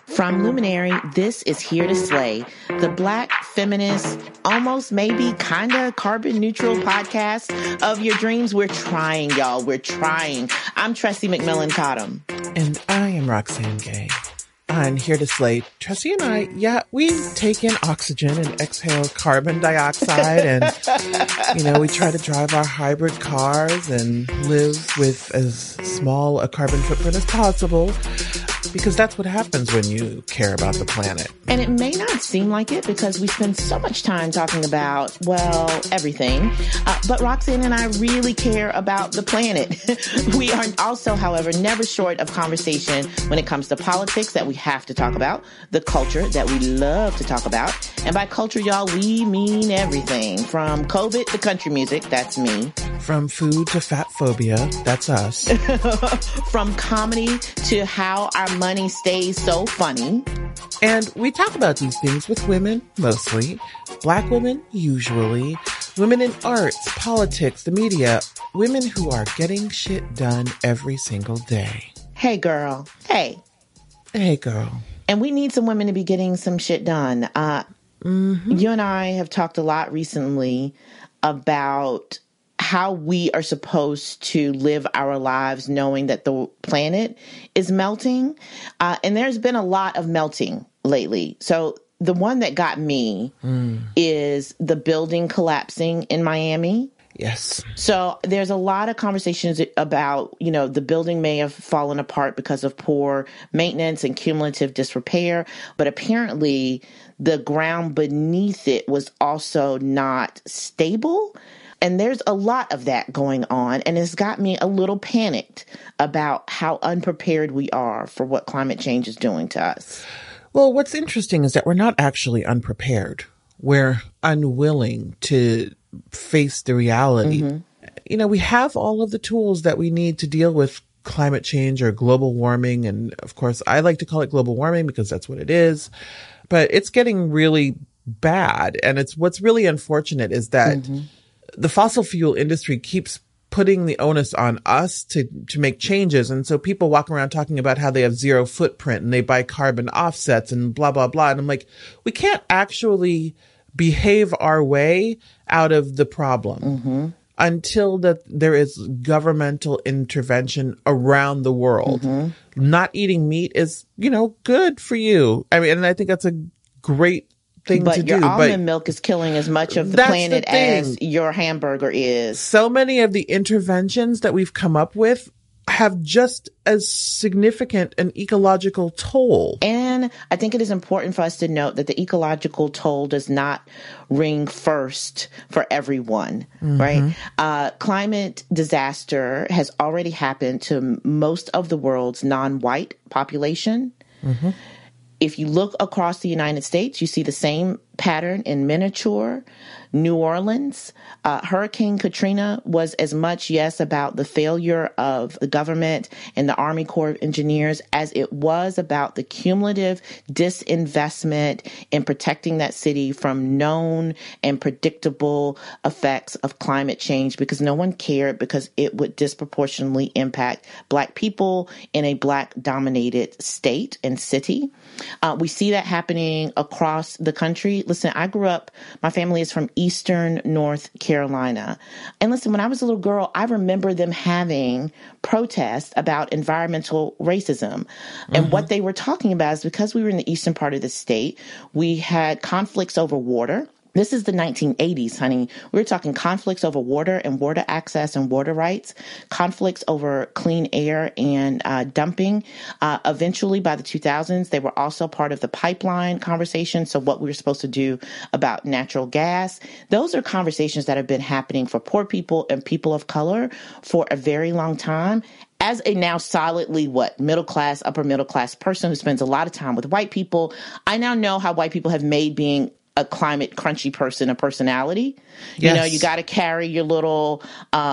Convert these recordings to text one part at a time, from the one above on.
From Luminary, this is Here to Slay, the Black feminist, almost maybe kinda carbon neutral podcast of your dreams. We're trying, y'all. We're trying. I'm Tressie McMillan Cottom. And I am Roxane Gay. On Here to Slay, Tressie and I, we take in oxygen and exhale carbon dioxide and, we try to drive our hybrid cars and live with as small a carbon footprint as possible. Because that's what happens when you care about the planet. And it may not seem like it because we spend so much time talking about, everything. But Roxane and I really care about the planet. We are also, however, never short of conversation when it comes to politics that we have to talk about, the culture that we love to talk about. And by culture, y'all, we mean everything. From COVID to country music, that's me. From food to fat phobia, that's us. From comedy to how our money stays so funny. And we talk about these things with women, mostly. Black women, usually. Women in arts, politics, the media. Women who are getting shit done every single day. Hey, girl. Hey. Hey, girl. And we need some women to be getting some shit done. You and I have talked a lot recently about how we are supposed to live our lives knowing that the planet is melting. And there's been a lot of melting lately. So the one that got me is the building collapsing in Miami. Yes. So there's a lot of conversations about, the building may have fallen apart because of poor maintenance and cumulative disrepair. But apparently the ground beneath it was also not stable. And there's a lot of that going on, and it's got me a little panicked about how unprepared we are for what climate change is doing to us. Well, what's interesting is that we're not actually unprepared. We're unwilling to face the reality. Mm-hmm. We have all of the tools that we need to deal with climate change or global warming. And of course, I like to call it global warming because that's what it is. But it's getting really bad. And what's really unfortunate is that the fossil fuel industry keeps putting the onus on us to make changes. And so people walk around talking about how they have zero footprint and they buy carbon offsets and blah, blah, blah. And I'm like, we can't actually behave our way out of the problem until that there is governmental intervention around the world. Not eating meat is, good for you. I mean, and I think that's a great thing to do. But your almond milk is killing as much of the planet as your hamburger is. So many of the interventions that we've come up with have just as significant an ecological toll. And I think it is important for us to note that the ecological toll does not ring first for everyone, right? Climate disaster has already happened to most of the world's non-white population. If you look across the United States, you see the same pattern in miniature. New Orleans, Hurricane Katrina was as much, about the failure of the government and the Army Corps of Engineers as it was about the cumulative disinvestment in protecting that city from known and predictable effects of climate change, because no one cared, because it would disproportionately impact Black people in a Black-dominated state and city. We see that happening across the country. Listen, my family is from Eastern North Carolina. And listen, when I was a little girl, I remember them having protests about environmental racism. And what they were talking about is because we were in the eastern part of the state, we had conflicts over water. This is the 1980s, honey. We're talking conflicts over water and water access and water rights, conflicts over clean air and dumping. Eventually, by the 2000s, they were also part of the pipeline conversation. So what we were supposed to do about natural gas. Those are conversations that have been happening for poor people and people of color for a very long time. As a now solidly, middle class, upper middle class person who spends a lot of time with white people, I now know how white people have made being a climate crunchy person, a personality. Yes. You know, you got to carry your little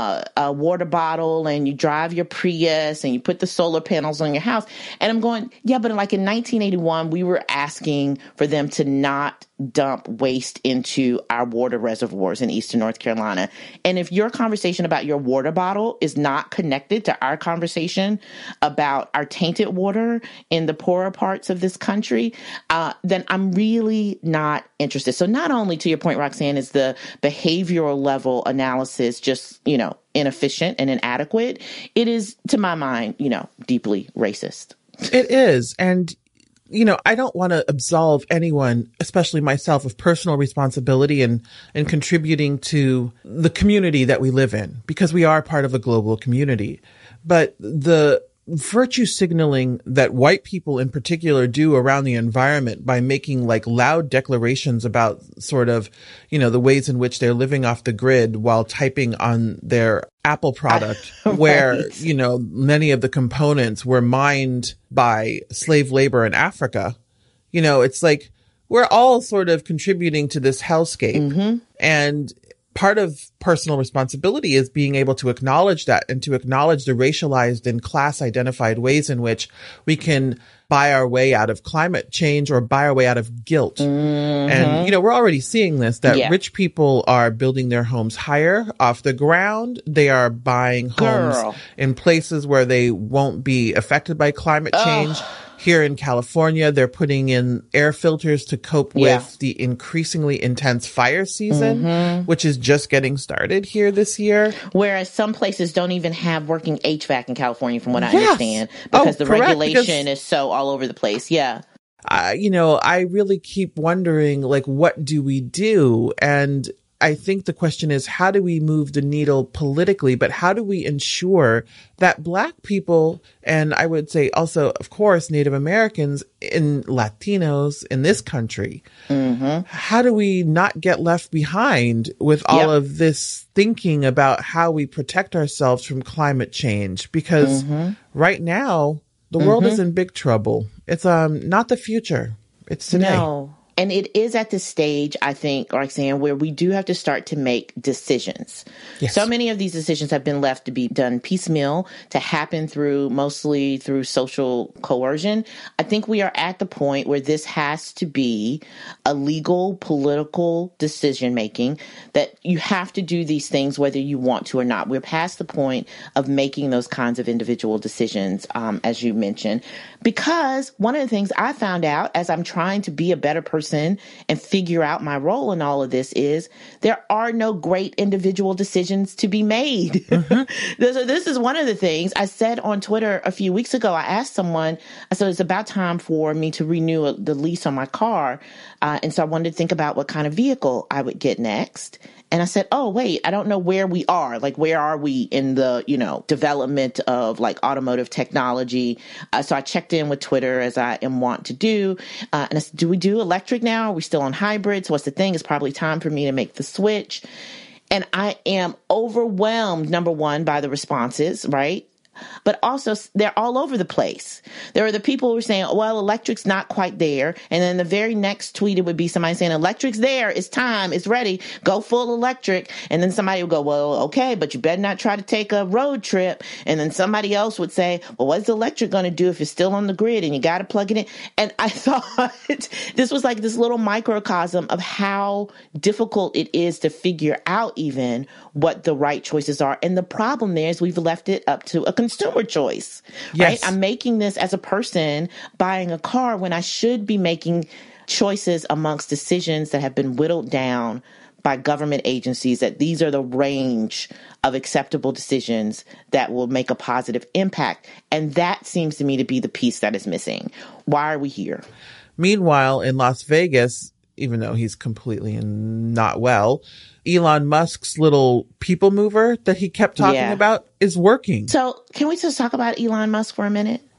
water bottle, and you drive your Prius, and you put the solar panels on your house. And I'm going, yeah, but like in 1981, we were asking for them to not dump waste into our water reservoirs in eastern North Carolina. And if your conversation about your water bottle is not connected to our conversation about our tainted water in the poorer parts of this country, then I'm really not interested. So not only, to your point, Roxanne, is the behavioral level analysis just, you know, inefficient and inadequate, it is, to my mind, you know, deeply racist. It is. And you know, I don't want to absolve anyone, especially myself, of personal responsibility and contributing to the community that we live in, because we are part of a global community. But the virtue signaling that white people in particular do around the environment by making like loud declarations about sort of, you know, the ways in which they're living off the grid while typing on their Apple product, right, where, you know, many of the components were mined by slave labor in Africa. You know, it's like we're all sort of contributing to this hellscape. Mm-hmm. And part of personal responsibility is being able to acknowledge that and to acknowledge the racialized and class identified ways in which we can buy our way out of climate change or buy our way out of guilt. Mm-hmm. And, you know, we're already seeing this, that rich people are building their homes higher off the ground. They are buying homes in places where they won't be affected by climate change. Here in California, they're putting in air filters to cope with the increasingly intense fire season, which is just getting started here this year. Whereas some places don't even have working HVAC in California, from what I understand, because the regulation is so all over the place. Yeah. You know, I really keep wondering, like, what do we do? And I think the question is, how do we move the needle politically, but how do we ensure that Black people, and I would say also, of course, Native Americans and Latinos in this country, how do we not get left behind with all of this thinking about how we protect ourselves from climate change? Because right now, the world is in big trouble. It's not the future. It's today. No. And it is at this stage, I think, Roxanne, where we do have to start to make decisions. Yes. So many of these decisions have been left to be done piecemeal, to happen mostly through social coercion. I think we are at the point where this has to be a legal, political decision making, that you have to do these things whether you want to or not. We're past the point of making those kinds of individual decisions, as you mentioned, because one of the things I found out as I'm trying to be a better person and figure out my role in all of this is there are no great individual decisions to be made. This is one of the things I said on Twitter a few weeks ago. I asked someone, I said, it's about time for me to renew the lease on my car. And so I wanted to think about what kind of vehicle I would get next. And I said, oh, wait, I don't know where we are. Like, where are we in the, you know, development of like automotive technology? So I checked in with Twitter, as I am wont to do. And I said, do we do electric now? Are we still on hybrids? What's the thing? It's probably time for me to make the switch. And I am overwhelmed, number one, by the responses, right? But also, they're all over the place. There are the people who are saying, well, electric's not quite there. And then the very next tweet, it would be somebody saying, electric's there. It's time. It's ready. Go full electric. And then somebody would go, well, okay, but you better not try to take a road trip. And then somebody else would say, well, what's the electric going to do if it's still on the grid and you got to plug it in? And I thought this was like this little microcosm of how difficult it is to figure out even what the right choices are. And the problem there is we've left it up to a consumer choice, right? I'm making this as a person buying a car when I should be making choices amongst decisions that have been whittled down by government agencies, that these are the range of acceptable decisions that will make a positive impact. And that seems to me to be the piece that is missing. Why are we here? Meanwhile, in Las Vegas, even though he's completely not well, Elon Musk's little people mover that he kept talking about is working. So can we just talk about Elon Musk for a minute?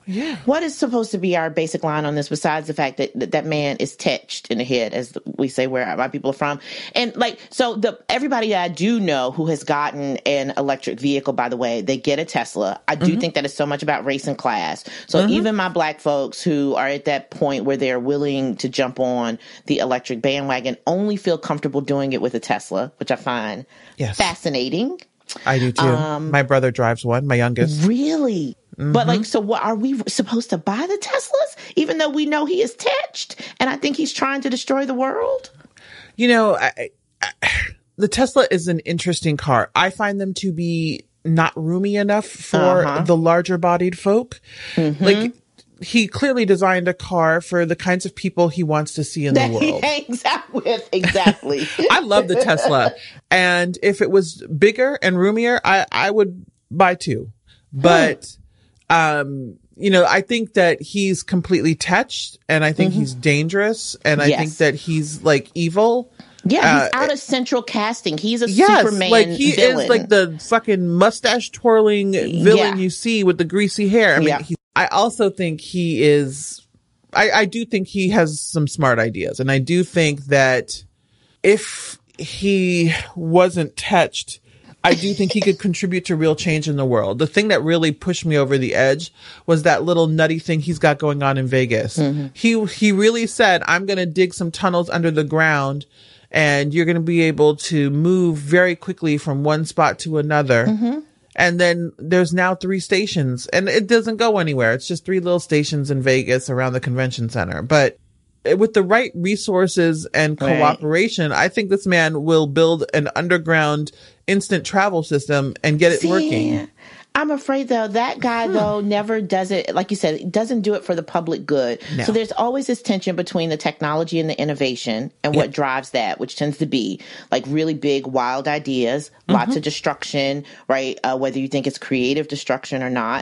Yeah. What is supposed to be our basic line on this besides the fact that that man is touched in the head, as we say where my people are from? And like, so everybody that I do know who has gotten an electric vehicle, by the way, they get a Tesla. I do think that it's so much about race and class. So even my black folks who are at that point where they're willing to jump on the electric bandwagon only feel comfortable doing it with a Tesla, which I find fascinating. I do too. My brother drives one, my youngest. Really? But like, so what, are we supposed to buy the Teslas, even though we know he is touched and I think he's trying to destroy the world? You know, the Tesla is an interesting car. I find them to be not roomy enough for the larger bodied folk. Like, he clearly designed a car for the kinds of people he wants to see in the world. He hangs out with, exactly. I love the Tesla. And if it was bigger and roomier, I would buy two. But, you know, I think that he's completely touched, and I think he's dangerous, and I think that he's like evil. Yeah, he's out of central casting. He's a Superman like he villain. is like the fucking mustache twirling villain you see with the greasy hair. I mean, I also think he is, I do think he has some smart ideas. And I do think that if he wasn't touched, I do think he could contribute to real change in the world. The thing that really pushed me over the edge was that little nutty thing he's got going on in Vegas. He really said, I'm going to dig some tunnels under the ground, and you're going to be able to move very quickly from one spot to another. And then there's now 3 stations, and it doesn't go anywhere. It's just 3 little stations in Vegas around the convention center. But with the right resources and cooperation, I think this man will build an underground instant travel system and get it working. I'm afraid, though, that guy, though, never does it. Like you said, it doesn't do it for the public good. No. So there's always this tension between the technology and the innovation and what drives that, which tends to be like really big, wild ideas, lots of destruction, right? Whether you think it's creative destruction or not.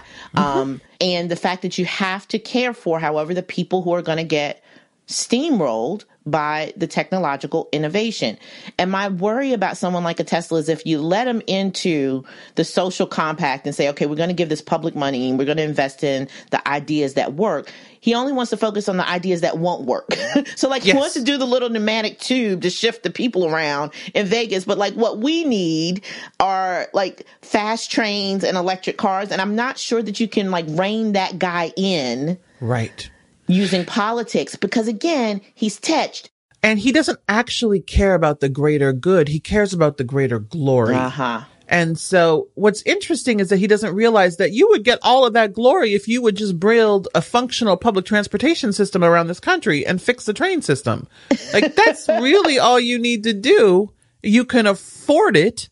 And the fact that you have to care for, however, the people who are going to get steamrolled by the technological innovation. And my worry about someone like a Tesla is if you let him into the social compact and say, okay, we're going to give this public money and we're going to invest in the ideas that work, he only wants to focus on the ideas that won't work. So like he wants to do the little pneumatic tube to shift the people around in Vegas. But like what we need are like fast trains and electric cars. And I'm not sure that you can like rein that guy in. Right. Using politics, because again, he's touched. And he doesn't actually care about the greater good. He cares about the greater glory. And so what's interesting is that he doesn't realize that you would get all of that glory if you would just build a functional public transportation system around this country and fix the train system. Like, that's really all you need to do. You can afford it.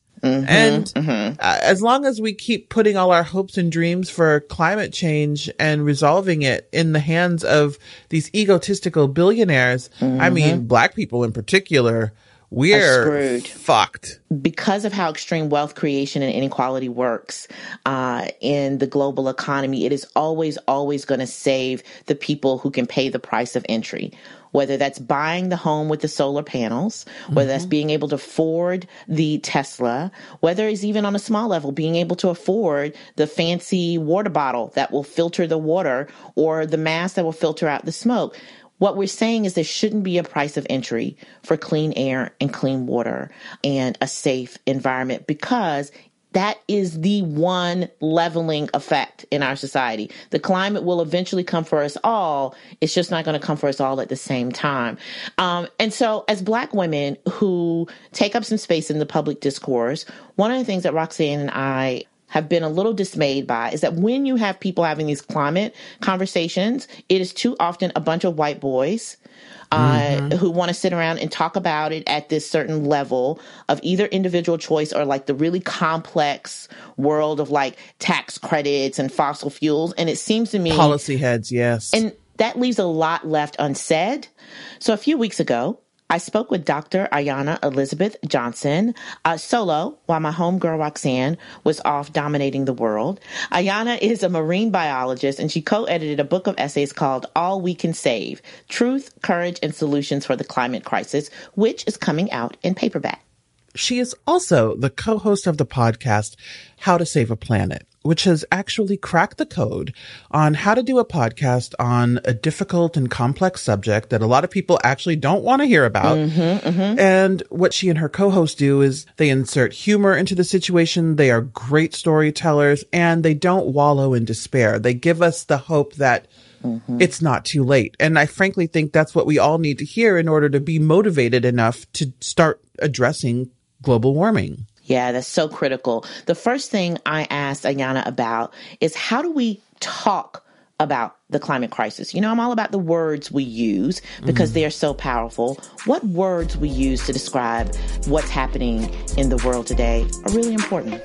As long as we keep putting all our hopes and dreams for climate change and resolving it in the hands of these egotistical billionaires, I mean, black people in particular, we're fucked. Because of how extreme wealth creation and inequality works in the global economy, it is always going to save the people who can pay the price of entry. Whether that's buying the home with the solar panels, whether that's being able to afford the Tesla, whether it's even on a small level, being able to afford the fancy water bottle that will filter the water or the mask that will filter out the smoke. What we're saying is there shouldn't be a price of entry for clean air and clean water and a safe environment, because that is the one leveling effect in our society. The climate will eventually come for us all. It's just not going to come for us all at the same time. And so as Black women who take up some space in the public discourse, one of the things that Roxanne and I have been a little dismayed by is that when you have people having these climate conversations, it is too often a bunch of white boys who want to sit around and talk about it at this certain level of either individual choice or like the really complex world of like tax credits and fossil fuels. And it seems to me policy heads, yes. And that leaves a lot left unsaid. So a few weeks ago, I spoke with Dr. Ayanna Elizabeth Johnson solo while my homegirl Roxanne was off dominating the world. Ayanna is a marine biologist, and she co-edited a book of essays called All We Can Save: Truth, Courage, and Solutions for the Climate Crisis, which is coming out in paperback. She is also the co-host of the podcast How to Save a Planet. which has actually cracked the code on how to do a podcast on a difficult and complex subject that a lot of people actually don't want to hear about. And what she and her co-host do is they insert humor into the situation. They are great storytellers, and they don't wallow in despair. They give us the hope that it's not too late. And I frankly think that's what we all need to hear in order to be motivated enough to start addressing global warming. Yeah, that's so critical. The first thing I asked Ayanna about is how do we talk about the climate crisis? You know, I'm all about the words we use because they are so powerful. What words we use to describe what's happening in the world today are really important.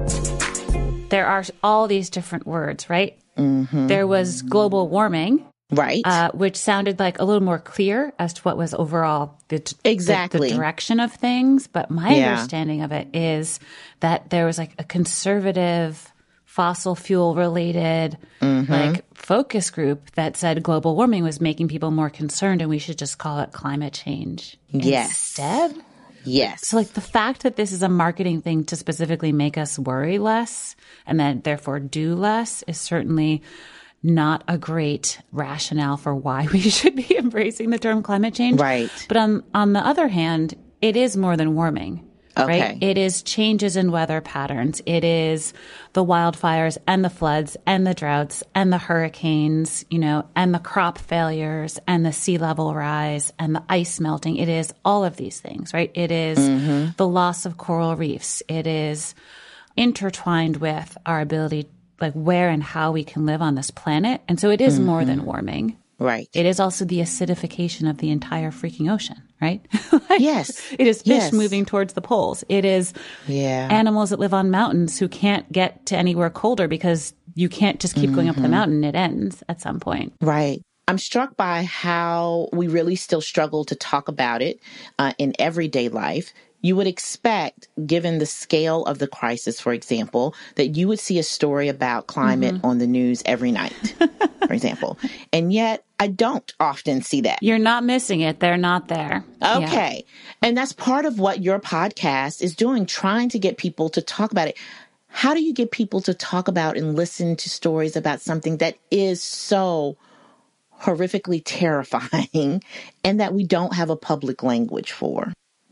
There are all these different words, right? There was global warming. Right. Which sounded like a little more clear as to what was overall the direction of things. But my understanding of it is that there was like a conservative fossil fuel related like focus group that said global warming was making people more concerned and we should just call it climate change instead. Yes. So like the fact that this is a marketing thing to specifically make us worry less and then therefore do less is certainly not a great rationale for why we should be embracing the term climate change. Right. But on the other hand, it is more than warming. Okay. Right? It is changes in weather patterns. It is the wildfires and the floods and the droughts and the hurricanes, you know, and the crop failures and the sea level rise and the ice melting. It is all of these things, right? It is the loss of coral reefs. It is intertwined with our ability, like where and how we can live on this planet. And so it is more than warming. Right. It is also the acidification of the entire freaking ocean, right? Yes. It is fish moving towards the poles. It is animals that live on mountains who can't get to anywhere colder because you can't just keep going up the mountain. It ends at some point. Right. I'm struck by how we really still struggle to talk about it in everyday life. You would expect, given the scale of the crisis, for example, that you would see a story about climate on the news every night, for example. And yet I don't often see that. You're not missing it. They're not there. Okay. Yeah. And that's part of what your podcast is doing, trying to get people to talk about it. How do you get people to talk about and listen to stories about something that is so horrifically terrifying and that we don't have a public language for?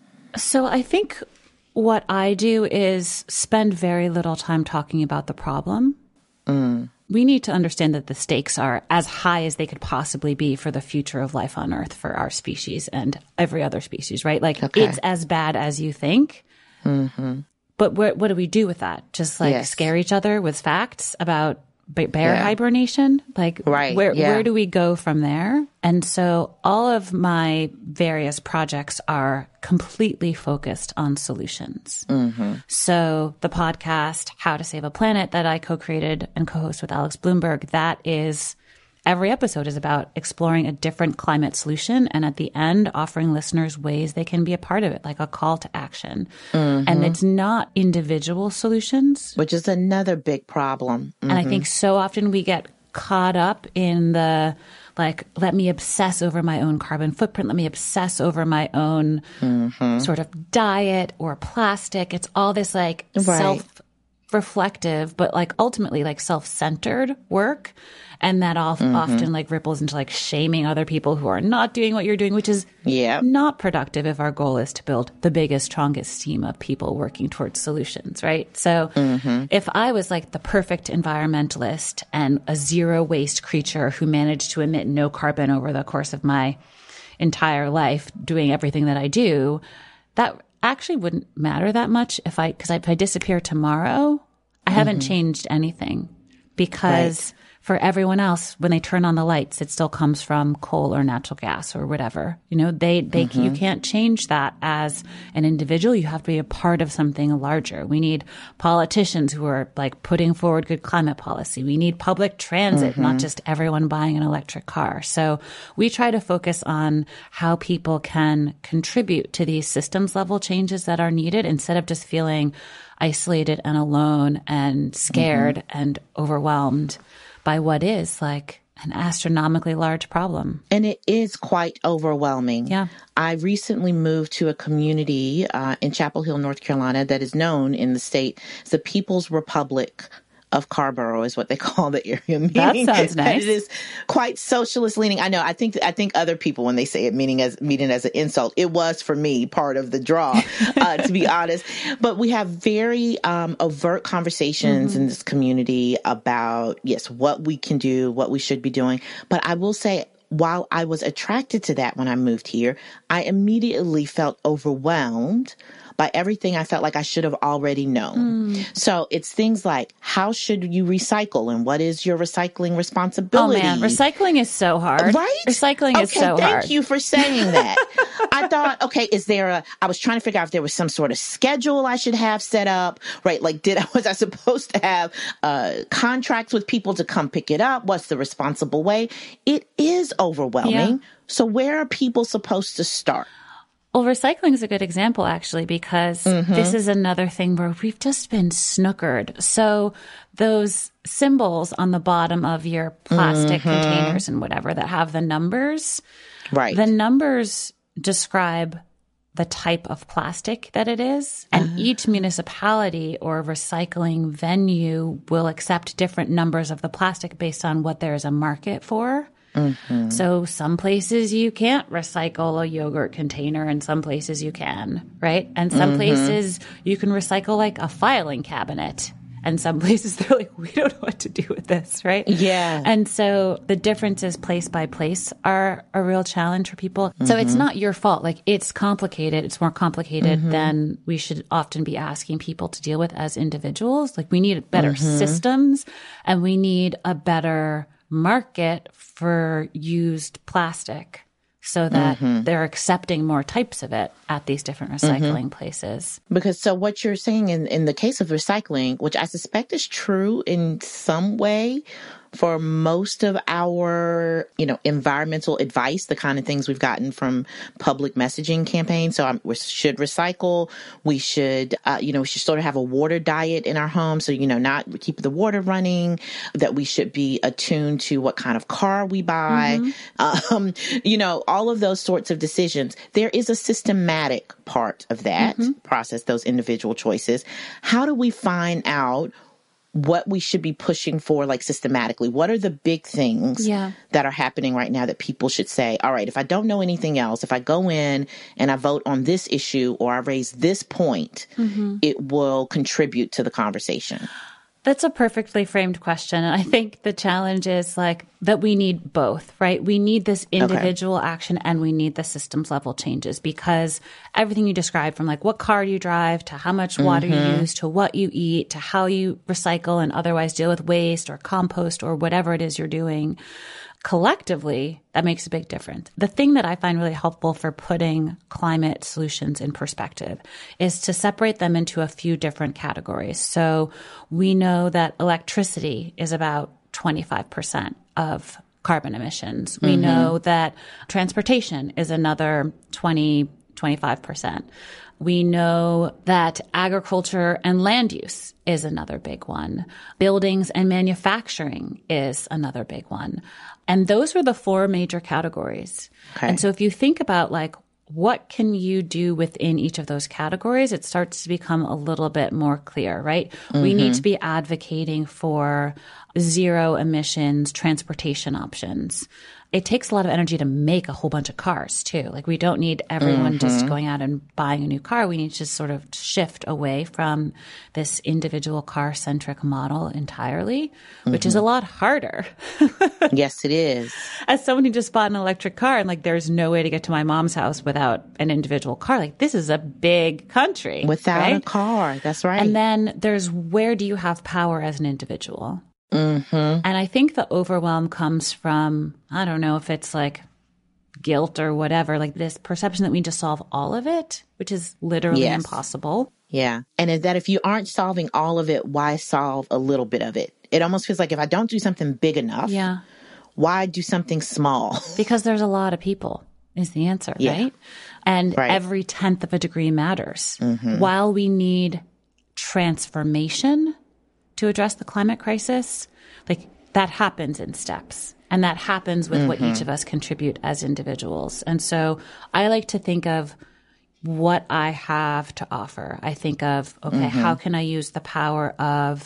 So I think what I do is spend very little time talking about the problem. We need to understand that the stakes are as high as they could possibly be for the future of life on Earth for our species and every other species, right? Like it's as bad as you think. But what do we do with that? Just like scare each other with facts about bear hibernation? Like where do we go from there? And so all of my various projects are completely focused on solutions. So the podcast, How to Save a Planet, that I co-created and co-host with Alex Blumberg, that is, every episode is about exploring a different climate solution and at the end offering listeners ways they can be a part of it, like a call to action. And it's not individual solutions. Which is another big problem. And I think so often we get caught up in the, like, let me obsess over my own carbon footprint. Let me obsess over my own sort of diet or plastic. It's all this like self-reflective, but like ultimately like self-centered work. And that often like ripples into like shaming other people who are not doing what you're doing, which is not productive if our goal is to build the biggest, strongest team of people working towards solutions, right? So if I was like the perfect environmentalist and a zero waste creature who managed to emit no carbon over the course of my entire life doing everything that I do, that actually wouldn't matter that much if I disappear tomorrow, I haven't changed anything because for everyone else, when they turn on the lights, it still comes from coal or natural gas or whatever. You know, you can't change that as an individual. You have to be a part of something larger. We need politicians who are like putting forward good climate policy. We need public transit, not just everyone buying an electric car. So we try to focus on how people can contribute to these systems level changes that are needed instead of just feeling isolated and alone and scared and overwhelmed by what is like an astronomically large problem. And it is quite overwhelming. Yeah. I recently moved to a community in Chapel Hill, North Carolina, that is known in the state as the People's Republic of Carrboro is what they call the area meeting. That sounds nice. It is quite socialist leaning. I know. I think other people, when they say it meeting as an insult, it was for me part of the draw, to be honest. But we have very overt conversations in this community about, yes, what we can do, what we should be doing. But I will say, while I was attracted to that when I moved here, I immediately felt overwhelmed by everything I felt like I should have already known. So it's things like, how should you recycle and what is your recycling responsibility? Oh man, recycling is so hard. Right? Recycling is so hard. Thank you for saying that. I thought, okay, I was trying to figure out if there was some sort of schedule I should have set up, right? Like, was I supposed to have contracts with people to come pick it up? What's the responsible way? It is overwhelming. Yeah. So where are people supposed to start? Well, recycling is a good example, actually, because this is another thing where we've just been snookered. So those symbols on the bottom of your plastic containers and whatever that have the numbers, right? The numbers describe the type of plastic that it is. And each municipality or recycling venue will accept different numbers of the plastic based on what there is a market for. So some places you can't recycle a yogurt container and some places you can, right? And some places you can recycle like a filing cabinet. And some places they're like, we don't know what to do with this, right? Yeah. And so the differences place by place are a real challenge for people. So it's not your fault. Like, it's complicated. It's more complicated than we should often be asking people to deal with as individuals. Like, we need better systems and we need a better market for used plastic so that they're accepting more types of it at these different recycling places. Because so what you're saying in the case of recycling, which I suspect is true in some way for most of our, environmental advice, the kind of things we've gotten from public messaging campaigns. So we should recycle. We should, we should sort of have a water diet in our home. So, not keep the water running, that we should be attuned to what kind of car we buy. All of those sorts of decisions. There is a systematic part of that process, those individual choices. How do we find out what we should be pushing for, like, systematically? What are the big things that are happening right now that people should say, all right, if I don't know anything else, if I go in and I vote on this issue or I raise this point, it will contribute to the conversation? That's a perfectly framed question. And I think the challenge is like that we need both, right? We need this individual action and we need the systems level changes, because everything you described, from like what car you drive to how much water you use to what you eat to how you recycle and otherwise deal with waste or compost or whatever it is you're doing, collectively, that makes a big difference. The thing that I find really helpful for putting climate solutions in perspective is to separate them into a few different categories. So we know that electricity is about 25% of carbon emissions. We know that transportation is another 25%. We know that agriculture and land use is another big one. Buildings and manufacturing is another big one. And those are the four major categories. Okay. And so if you think about like, what can you do within each of those categories, it starts to become a little bit more clear, right? We need to be advocating for zero emissions transportation options. It takes a lot of energy to make a whole bunch of cars too. Like, we don't need everyone just going out and buying a new car. We need to sort of shift away from this individual car-centric model entirely, which is a lot harder. Yes, it is. As someone who just bought an electric car and like, there's no way to get to my mom's house without an individual car. Like, this is a big country. Without a car. That's right. And then there's, where do you have power as an individual? And I think the overwhelm comes from, I don't know if it's like guilt or whatever, like this perception that we just solve all of it, which is literally impossible. Yeah. And that if you aren't solving all of it, why solve a little bit of it? It almost feels like if I don't do something big enough, why do something small? Because there's a lot of people is the answer, right? And every 10th of a degree matters. While we need transformation to address the climate crisis, like, that happens in steps. And that happens with what each of us contribute as individuals. And so I like to think of what I have to offer. I think of, okay, how can I use the power of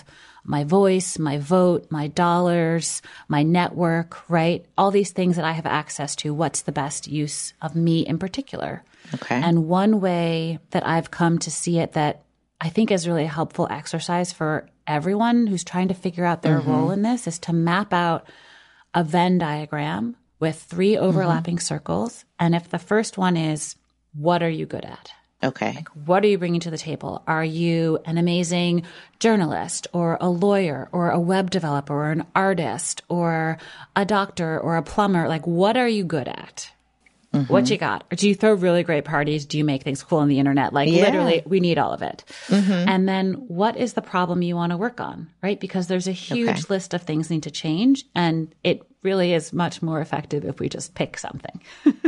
my voice, my vote, my dollars, my network, right? All these things that I have access to. What's the best use of me in particular? Okay. And one way that I've come to see it that I think is really a helpful exercise for everyone who's trying to figure out their role in this is to map out a Venn diagram with 3 overlapping circles. And if the first one is, what are you good at? Okay. Like, what are you bringing to the table? Are you an amazing journalist or a lawyer or a web developer or an artist or a doctor or a plumber? Like, what are you good at? What you got? Or do you throw really great parties? Do you make things cool on the internet? Like literally, we need all of it. And then what is the problem you want to work on, right? Because there's a huge list of things need to change. And it really is much more effective if we just pick something.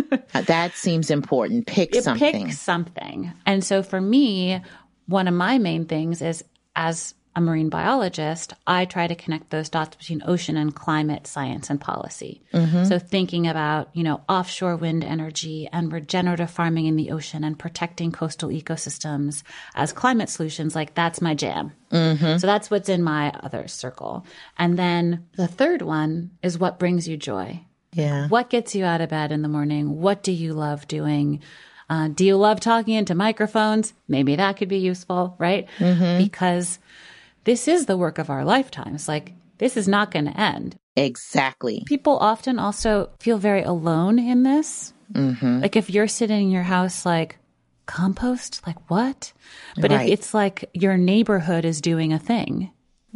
That seems important. Pick something. Pick something. And so for me, one of my main things is as a marine biologist, I try to connect those dots between ocean and climate science and policy. So thinking about, offshore wind energy and regenerative farming in the ocean and protecting coastal ecosystems as climate solutions, like that's my jam. So that's what's in my other circle. And then the third one is what brings you joy. Yeah. What gets you out of bed in the morning? What do you love doing? Do you love talking into microphones? Maybe that could be useful, right? Because this is the work of our lifetimes. Like, this is not going to end. Exactly. People often also feel very alone in this. Like, if you're sitting in your house, like, compost? Like, what? But if it's like your neighborhood is doing a thing,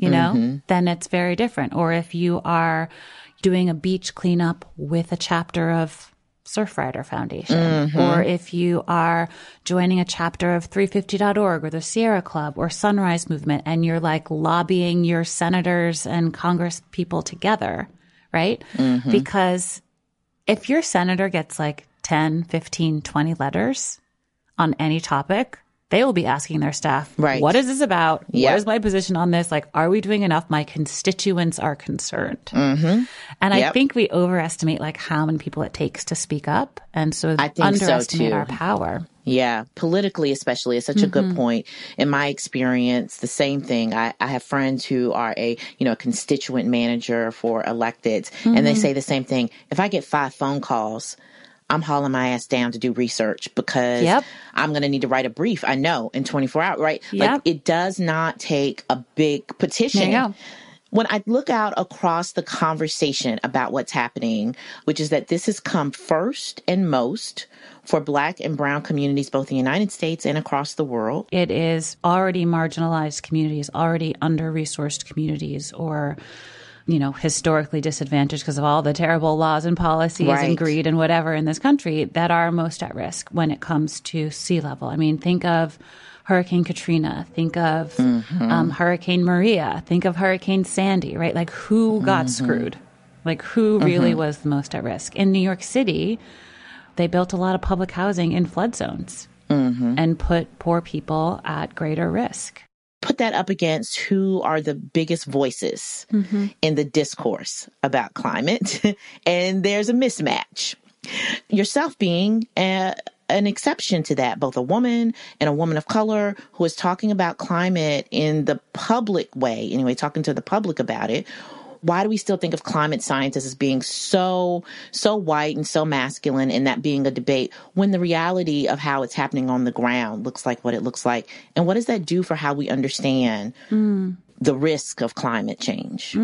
then it's very different. Or if you are doing a beach cleanup with a chapter of Surfrider Foundation, or if you are joining a chapter of 350.org or the Sierra Club or Sunrise Movement, and you're like lobbying your senators and Congress people together, right? Because if your senator gets like 10, 15, 20 letters on any topic, they will be asking their staff, what is this about? What is my position on this? Like, are we doing enough? My constituents are concerned. And I think we overestimate like how many people it takes to speak up. And so underestimate our power. Yeah. Politically, especially, is such a good point. In my experience, the same thing. I have friends who are a constituent manager for electeds, and they say the same thing. If I get 5 phone calls, I'm hauling my ass down to do research because I'm going to need to write a brief. I know in 24 hours, right? Like, it does not take a big petition. When I look out across the conversation about what's happening, which is that this has come first and most for Black and Brown communities, both in the United States and across the world. It is already marginalized communities, already under-resourced communities, or historically disadvantaged because of all the terrible laws and policies and greed and whatever in this country that are most at risk when it comes to sea level. I mean, think of Hurricane Katrina, think of Hurricane Maria, think of Hurricane Sandy, right? Like, who got screwed? Like, who really was the most at risk? In New York City, they built a lot of public housing in flood zones and put poor people at greater risk. Put that up against who are the biggest voices in the discourse about climate, and there's a mismatch. Yourself being an exception to that, both a woman and a woman of color who is talking about climate in the public way, anyway, talking to the public about it. Why do we still think of climate scientists as being so white and so masculine, and that being a debate, when the reality of how it's happening on the ground looks like what it looks like? And what does that do for how we understand the risk of climate change?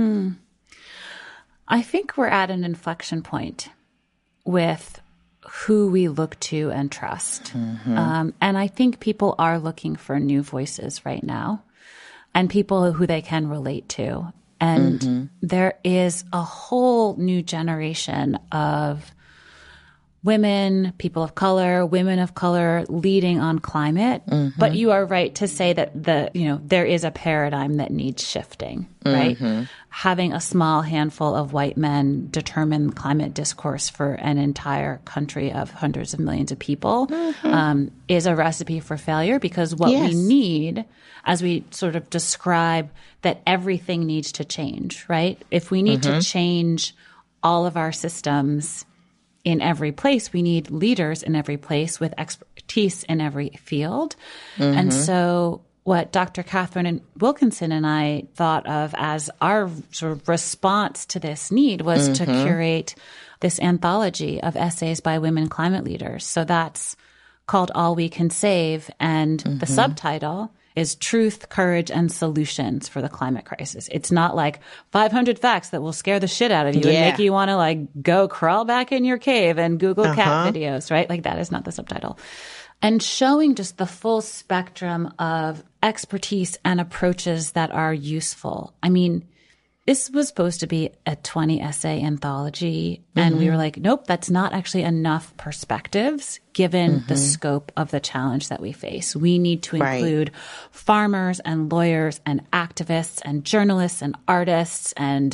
I think we're at an inflection point with who we look to and trust. And I think people are looking for new voices right now, and people who they can relate to. And there is a whole new generation of women, people of color, women of color leading on climate. But you are right to say that there is a paradigm that needs shifting, right? Having a small handful of white men determine climate discourse for an entire country of hundreds of millions of people is a recipe for failure, because what we need, as we sort of describe that everything needs to change, right? If we need to change all of our systems in every place, we need leaders in every place with expertise in every field. And so what Dr. Catherine Wilkinson and I thought of as our sort of response to this need was to curate this anthology of essays by women climate leaders. So that's called All We Can Save. And the subtitle is Truth, Courage, and Solutions for the Climate Crisis. It's not like 500 facts that will scare the shit out of you and make you want to like go crawl back in your cave and Google cat videos, right? Like that is not the subtitle. And showing just the full spectrum of expertise and approaches that are useful. I mean, this was supposed to be a 20 essay anthology. And we were like, nope, that's not actually enough perspectives given the scope of the challenge that we face. We need to include farmers and lawyers and activists and journalists and artists and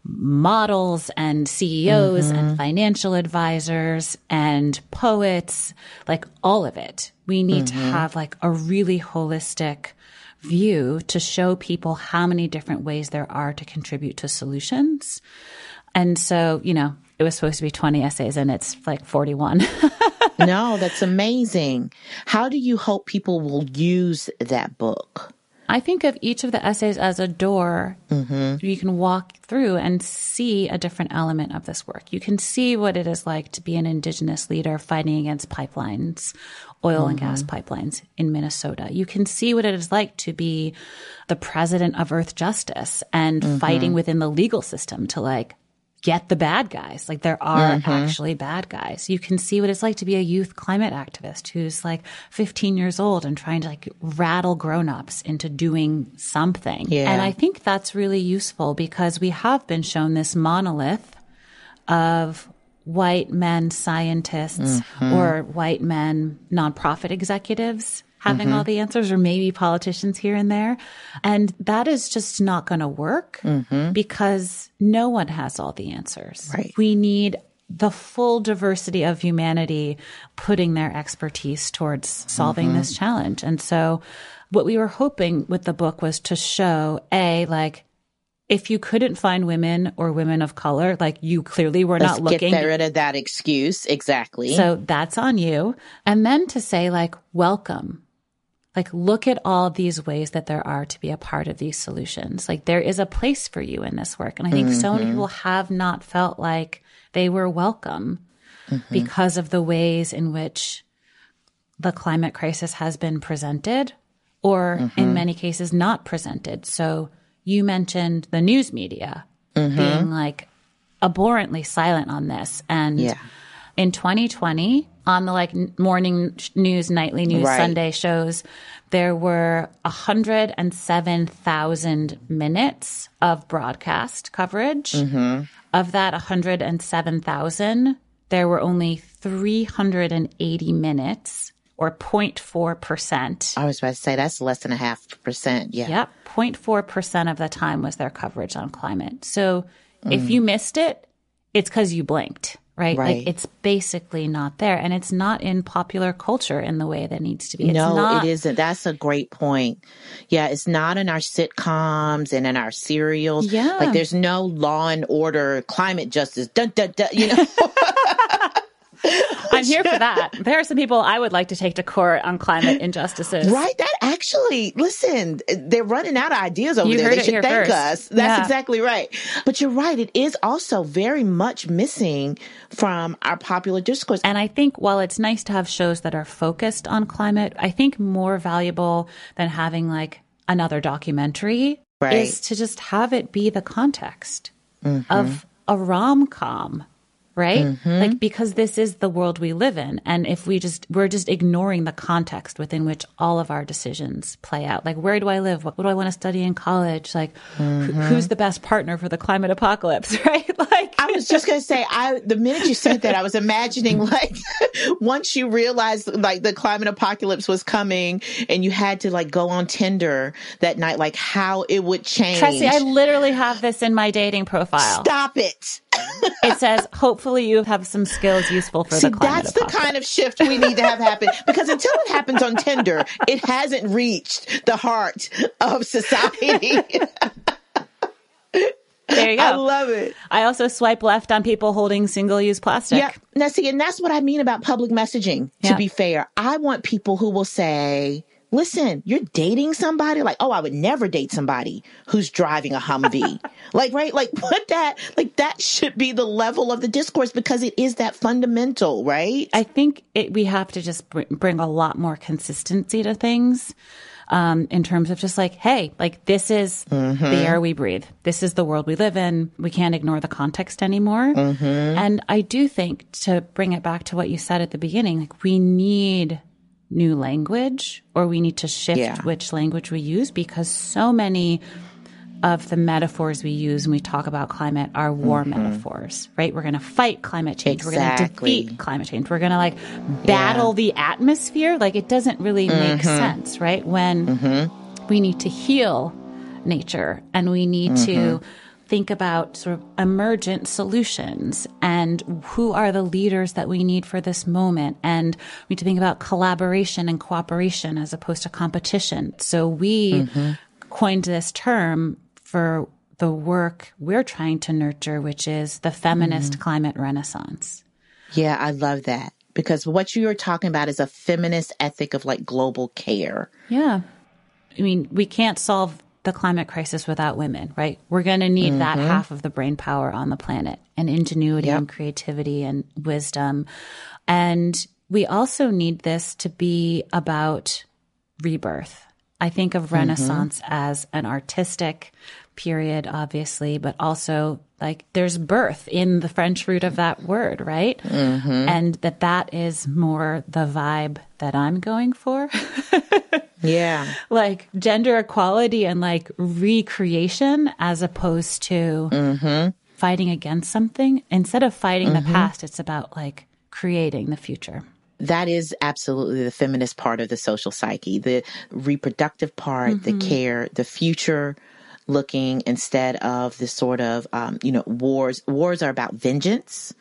models and CEOs and financial advisors and poets, like all of it. We need to have like a really holistic view to show people how many different ways there are to contribute to solutions. And so, you know, it was supposed to be 20 essays and it's like 41. No, that's amazing. How do you hope people will use that book? I think of each of the essays as a door you can walk through and see a different element of this work. You can see what it is like to be an Indigenous leader fighting against pipelines, oil and gas pipelines in Minnesota. You can see what it is like to be the president of Earth Justice and fighting within the legal system to like get the bad guys. Like there are actually bad guys. You can see what it's like to be a youth climate activist who's like 15 years old and trying to like rattle grown-ups into doing something. Yeah. And I think that's really useful because we have been shown this monolith of white men scientists or white men nonprofit executives having all the answers, or maybe politicians here and there. And that is just not going to work because no one has all the answers. Right. We need the full diversity of humanity putting their expertise towards solving this challenge. And so what we were hoping with the book was to show, like, if you couldn't find women or women of color, like you clearly were not looking. Get rid of that excuse. Exactly. So that's on you. And then to say like, welcome. Like, look at all these ways that there are to be a part of these solutions. Like, there is a place for you in this work. And I think so many people have not felt like they were welcome because of the ways in which the climate crisis has been presented or in many cases not presented. So you mentioned the news media being like abhorrently silent on this. And in 2020, on the like morning news, nightly news, Sunday shows, there were 107,000 minutes of broadcast coverage. Of that 107,000, there were only 380 minutes, or 0.4%. I was about to say that's less than 0.5%. Yeah. Yep. 0.4% of the time was their coverage on climate. So if you missed it, it's because you blinked. Right? Like it's basically not there. And it's not in popular culture in the way that needs to be. It isn't. That's a great point. Yeah, it's not in our sitcoms and in our serials. Yeah. Like there's no Law and Order, climate justice, dun, dun, dun, you know. I'm here for that. There are some people I would like to take to court on climate injustices. Right. That actually, listen, they're running out of ideas over there. They should thank us. That's exactly right. But you're right. It is also very much missing from our popular discourse. And I think while it's nice to have shows that are focused on climate, I think more valuable than having like another documentary is to just have it be the context of a rom-com. Right? Like, because this is the world we live in. And if we're just ignoring the context within which all of our decisions play out. Like, where do I live? What do I want to study in college? Like, who's the best partner for the climate apocalypse? Right? Like, I was just going to say, the minute you said that, I was imagining like once you realized like the climate apocalypse was coming and you had to like go on Tinder that night, like how it would change. Tressie, I literally have this in my dating profile. Stop it. It says, hopefully you have some skills useful for the climate that's the kind of shift we need to have happen. Because until it happens on Tinder, it hasn't reached the heart of society. There you go. I love it. I also swipe left on people holding single-use plastic. Yeah. Now, see, and that's what I mean about public messaging, to be fair. I want people who will say, listen, you're dating somebody? Like, oh, I would never date somebody who's driving a Humvee. Like, right? Like, that should be the level of the discourse because it is that fundamental, right? I think we have to just bring a lot more consistency to things. In terms of just like, hey, like this is the air we breathe. This is the world we live in. We can't ignore the context anymore. And I do think, to bring it back to what you said at the beginning, like we need new language, or we need to shift which language we use, because so many of the metaphors we use when we talk about climate are war metaphors, right? We're going to fight climate change. We're going to defeat climate change. We're going to like battle the atmosphere. Like it doesn't really make sense, right? When we need to heal nature and we need to think about sort of emergent solutions and who are the leaders that we need for this moment. And we need to think about collaboration and cooperation as opposed to competition. So we coined this term for the work we're trying to nurture, which is the feminist climate renaissance. Yeah, I love that, because what you're talking about is a feminist ethic of like global care. Yeah. I mean, we can't solve the climate crisis without women, right? We're going to need that half of the brain power on the planet, and ingenuity and creativity and wisdom. And we also need this to be about rebirth. I think of Renaissance as an artistic period, obviously, but also like there's birth in the French root of that word, right? And that is more the vibe that I'm going for. Yeah. Like gender equality and like recreation, as opposed to fighting against something. Instead of fighting the past, it's about like creating the future. That is absolutely the feminist part of the social psyche, the reproductive part, the care, the future looking, instead of this sort of, wars. Wars are about vengeance,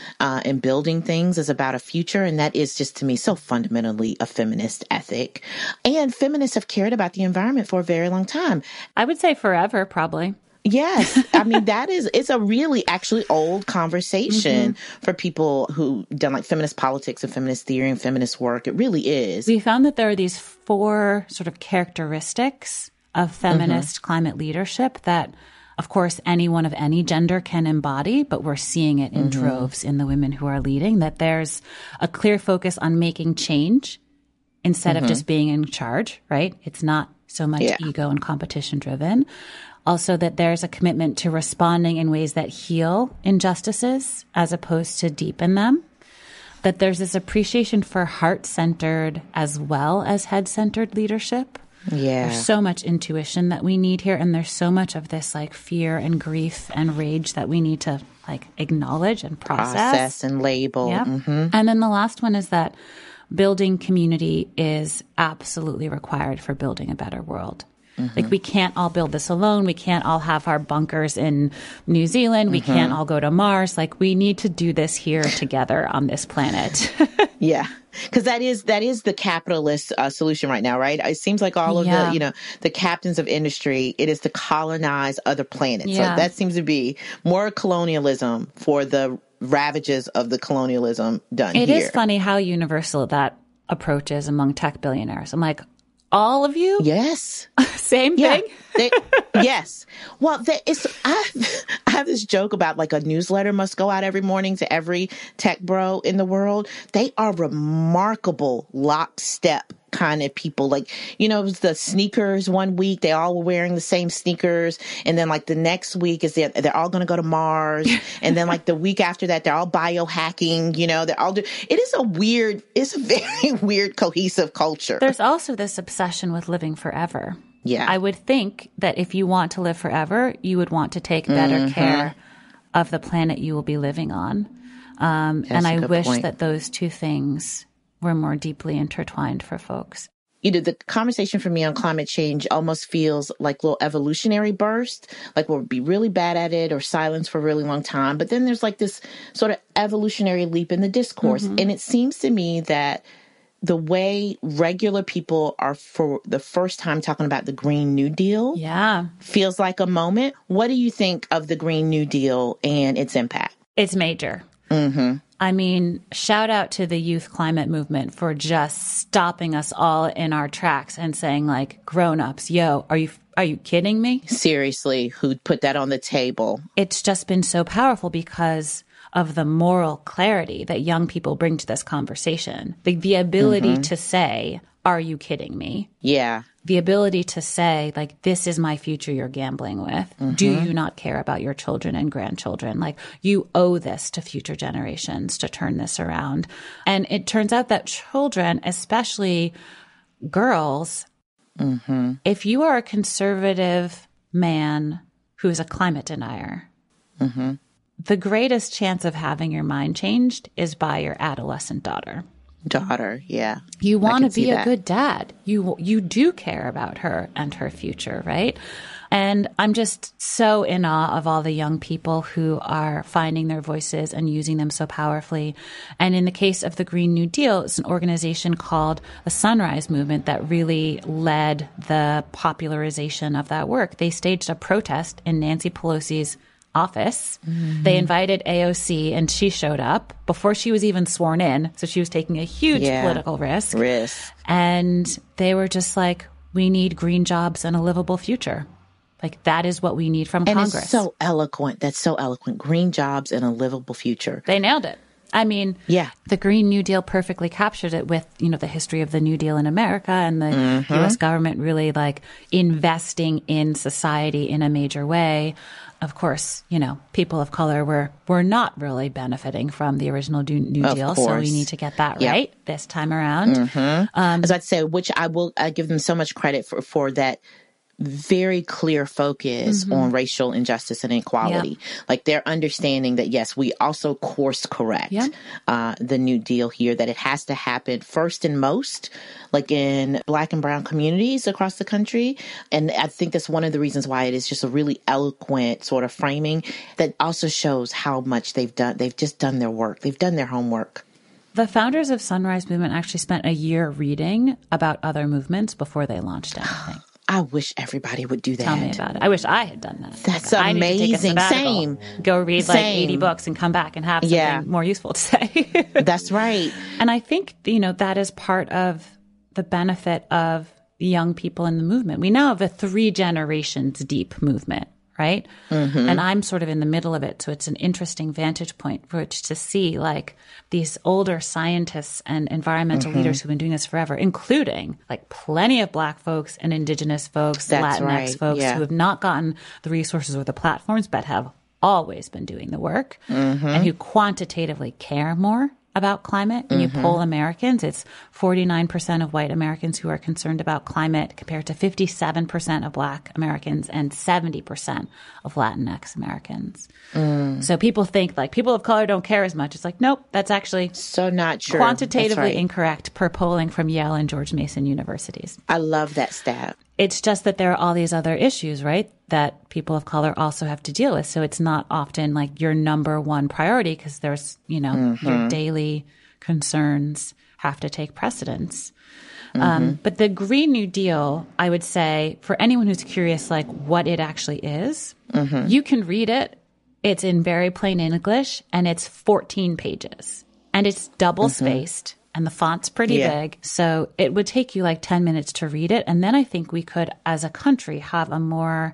and building things is about a future. And that is just, to me, so fundamentally a feminist ethic. And feminists have cared about the environment for a very long time. I would say forever, probably. Yes. I mean, it's a really actually old conversation for people who done like feminist politics and feminist theory and feminist work. It really is. We found that there are these 4 sort of characteristics of feminist climate leadership that, of course, anyone of any gender can embody, but we're seeing it in droves in the women who are leading, that there's a clear focus on making change instead of just being in charge, right? It's not so much ego and competition driven. Also, that there's a commitment to responding in ways that heal injustices as opposed to deepen them. That there's this appreciation for heart-centered as well as head-centered leadership. Yeah. There's so much intuition that we need here. And there's so much of this like fear and grief and rage that we need to like acknowledge and process and label. Yep. And then the last one is that building community is absolutely required for building a better world. Like we can't all build this alone. We can't all have our bunkers in New Zealand. We can't all go to Mars. Like we need to do this here together on this planet. Yeah. Because that is the capitalist solution right now, right? It seems like all of the captains of industry, it is to colonize other planets. Yeah. So that seems to be more colonialism for the ravages of the colonialism done here. It is funny how universal that approach is among tech billionaires. I'm like, all of you? Yes. Same thing? Yes. Well, I have this joke about like a newsletter must go out every morning to every tech bro in the world. They are remarkable lockstep kind of people. Like, it was the sneakers one week. They all were wearing the same sneakers. And then like the next week is they're all going to go to Mars. And then like the week after that, they're all biohacking, they're all it's a very weird cohesive culture. There's also this obsession with living forever. Yeah. I would think that if you want to live forever, you would want to take better care of the planet you will be living on. And I wish that those two things were more deeply intertwined for folks. The conversation for me on climate change almost feels like a little evolutionary burst, like we'll be really bad at it or silence for a really long time. But then there's like this sort of evolutionary leap in the discourse. And it seems to me that the way regular people are for the first time talking about the Green New Deal feels like a moment. What do you think of the Green New Deal and its impact? It's major. I mean, shout out to the youth climate movement for just stopping us all in our tracks and saying, like, grown-ups, yo, are you kidding me? Seriously, who put that on the table? It's just been so powerful because of the moral clarity that young people bring to this conversation. The ability to say, are you kidding me? Yeah. The ability to say, like, this is my future you're gambling with. Do you not care about your children and grandchildren? Like, you owe this to future generations to turn this around. And it turns out that children, especially girls, if you are a conservative man who's a climate denier, the greatest chance of having your mind changed is by your adolescent daughter. Yeah. You want to be a good dad. You do care about her and her future, right? And I'm just so in awe of all the young people who are finding their voices and using them so powerfully. And in the case of the Green New Deal, it's an organization called the Sunrise Movement that really led the popularization of that work. They staged a protest in Nancy Pelosi's office. They invited AOC and she showed up before she was even sworn in. So she was taking a huge political risk. And they were just like, we need green jobs and a livable future. Like, that is what we need from Congress. And it's so eloquent. That's so eloquent. Green jobs and a livable future. They nailed it. I mean, the Green New Deal perfectly captured it with, you know, the history of the New Deal in America and the U.S. government really, like, investing in society in a major way. Of course, you know, people of color were not really benefiting from the original New Deal, so we need to get that right this time around. As I'd say, which I give them so much credit for that very clear focus on racial injustice and inequality. Like, they're understanding that, yes, we also course correct the New Deal here, that it has to happen first and most, like in Black and brown communities across the country. And I think that's one of the reasons why it is just a really eloquent sort of framing that also shows how much they've done. They've just done their work. They've done their homework. The founders of Sunrise Movement actually spent a year reading about other movements before they launched anything. I wish everybody would do that. Tell me about it. I wish I had done that. That's amazing. I need to take a sabbatical. Same. Go read like 80 books and come back and have something more useful to say. That's right. And I think, you know, that is part of the benefit of young people in the movement. We now have a 3 generations deep movement, right? And I'm sort of in the middle of it. So it's an interesting vantage point for it to see, like, these older scientists and environmental leaders who've been doing this forever, including like plenty of Black folks and Indigenous folks, Latinx folks who have not gotten the resources or the platforms, but have always been doing the work and who quantitatively care more about climate. When you poll Americans, it's 49% of white Americans who are concerned about climate compared to 57% of Black Americans and 70% of Latinx Americans. So people think like people of color don't care as much. It's like, nope, that's actually so not true. Quantitatively incorrect per polling from Yale and George Mason universities. I love that stat. It's just that there are all these other issues, right, that people of color also have to deal with. So it's not often like your number one priority because there's, you know, your daily concerns have to take precedence. But the Green New Deal, I would say, for anyone who's curious, like what it actually is, you can read it. It's in very plain English and it's 14 pages and it's double spaced. And the font's pretty big. So it would take you like 10 minutes to read it. And then I think we could, as a country, have a more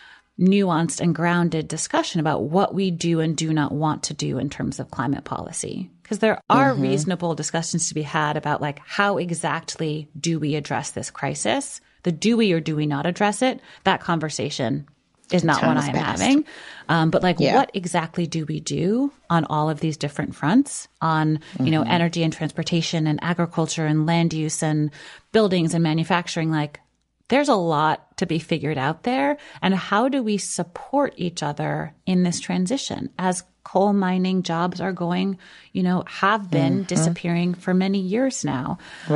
nuanced and grounded discussion about what we do and do not want to do in terms of climate policy. Because there are reasonable discussions to be had about like how exactly do we address this crisis? The do we or do we not address it? That conversation is not one I'm having. But like, what exactly do we do on all of these different fronts on, you know, energy and transportation and agriculture and land use and buildings and manufacturing? Like, there's a lot to be figured out there. And how do we support each other in this transition as coal mining jobs are going, you know, have been disappearing for many years now.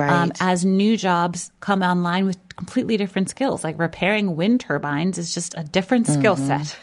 As new jobs come online with completely different skills, like repairing wind turbines is just a different skill set.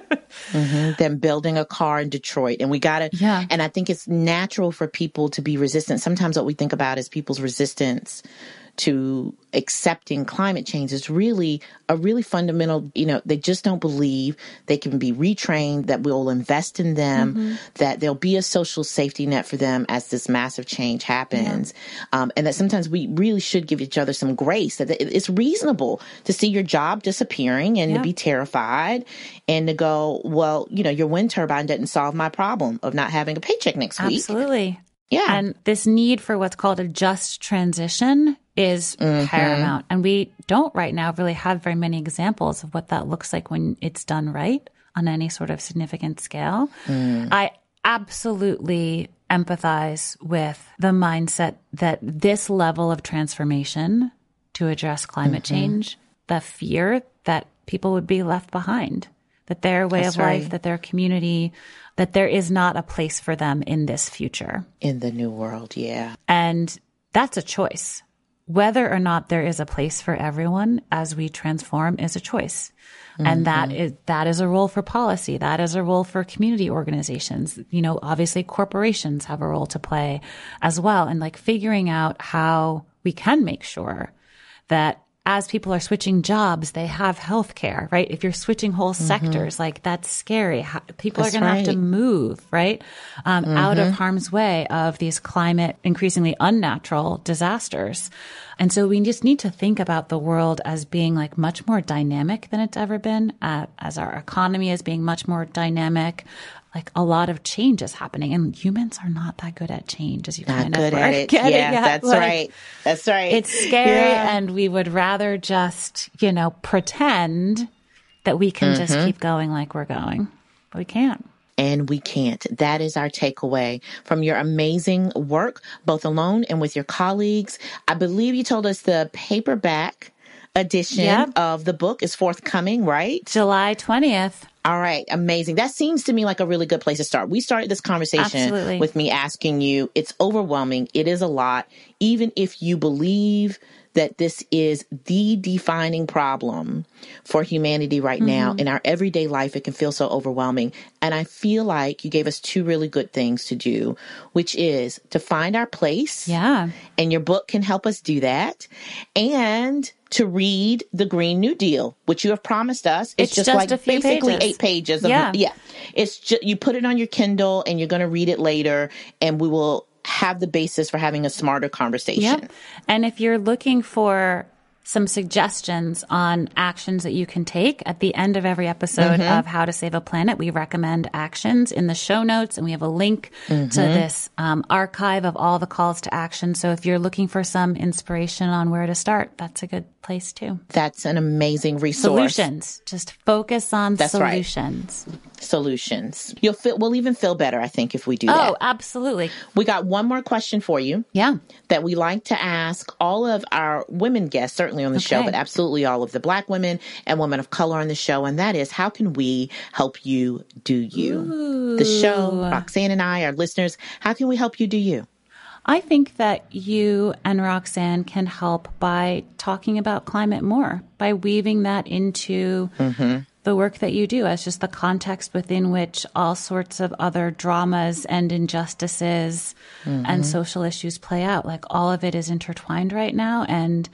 Than building a car in Detroit. And we got to, and I think it's natural for people to be resistant. Sometimes what we think about is people's resistance to accepting climate change is really a really fundamental, they just don't believe they can be retrained, that we'll invest in them, that there'll be a social safety net for them as this massive change happens. And that sometimes we really should give each other some grace, that it's reasonable to see your job disappearing and to be terrified and to go, well, your wind turbine doesn't solve my problem of not having a paycheck next week. Absolutely. Yeah. And this need for what's called a just transition is paramount. And we don't right now really have very many examples of what that looks like when it's done right on any sort of significant scale. I absolutely empathize with the mindset that this level of transformation to address climate change, the fear that people would be left behind, that their way of life, that their community, that there is not a place for them in this future. In the new world, yeah. And that's a choice. Whether or not there is a place for everyone as we transform is a choice. And that is a role for policy. That is a role for community organizations. Obviously corporations have a role to play as well. And figuring out how we can make sure that as people are switching jobs, they have health care, right? If you're switching whole sectors, that's scary. People are going to have to move, right? Out of harm's way of these climate, increasingly unnatural disasters. And so we just need to think about the world as being much more dynamic than it's ever been, as our economy is being much more dynamic. A lot of change is happening, and humans are not that good at change, as you kind of at it. Yeah, that's right. That's right. It's scary, and we would rather just, pretend that we can just keep going like we're going, but we can't. And we can't. That is our takeaway from your amazing work, both alone and with your colleagues. I believe you told us the paperback edition of the book is forthcoming, right? July 20th. All right. Amazing. That seems to me like a really good place to start. We started this conversation with me asking you, it's overwhelming. It is a lot. Even if you believe that this is the defining problem for humanity right now in our everyday life, it can feel so overwhelming. And I feel like you gave us two really good things to do, which is to find our place. Yeah. And your book can help us do that. And to read the Green New Deal, which you have promised us. It's just a few basically pages. 8 pages. It's just, you put it on your Kindle and you're going to read it later, and we will have the basis for having a smarter conversation. Yep. And if you're looking for some suggestions on actions that you can take at the end of every episode of How to Save a Planet, we recommend actions in the show notes, and we have a link to this archive of all the calls to action. So if you're looking for some inspiration on where to start, that's a good place too. That's an amazing resource. Solutions. Just focus on solutions. Right. Solutions. We'll even feel better, I think, if we do that. Oh, absolutely. We got one more question for you. Yeah. That we like to ask all of our women guests, certainly on the show, but absolutely all of the Black women and women of color on the show. And that is, how can we help you do you? Ooh. The show, Roxanne and I, our listeners, how can we help you do you? I think that you and Roxanne can help by talking about climate more, by weaving that into the work that you do as just the context within which all sorts of other dramas and injustices and social issues play out. All of it is intertwined right now, and